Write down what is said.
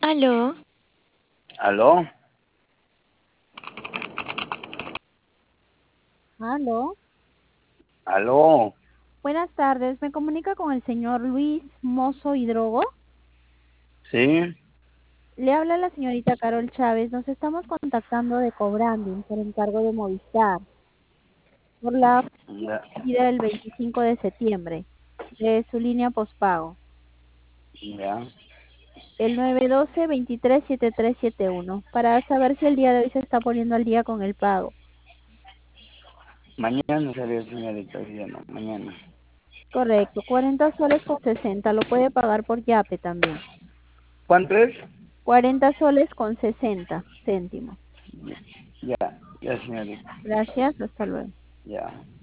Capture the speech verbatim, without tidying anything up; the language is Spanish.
Aló, ¿Aló? Aló, ¿Aló? buenas tardes. ¿Me comunica con el señor Luis Mozo Hidrogo? ¿Sí? Le habla la señorita Carol Chávez. Nos estamos contactando de Cobranding por encargo de Movistar por la Ya. vida del veinticinco de septiembre de su línea postpago. Ya. El nueve uno dos, dos tres, siete tres siete uno para saber si el día de hoy se está poniendo al día con el pago. Mañana salió, señorita, hoy día no, mañana. Correcto, cuarenta soles con sesenta. Lo puede pagar por Yape también. ¿Cuánto es? cuarenta soles con sesenta céntimos. Ya, ya, señorita. Gracias, hasta luego. Ya.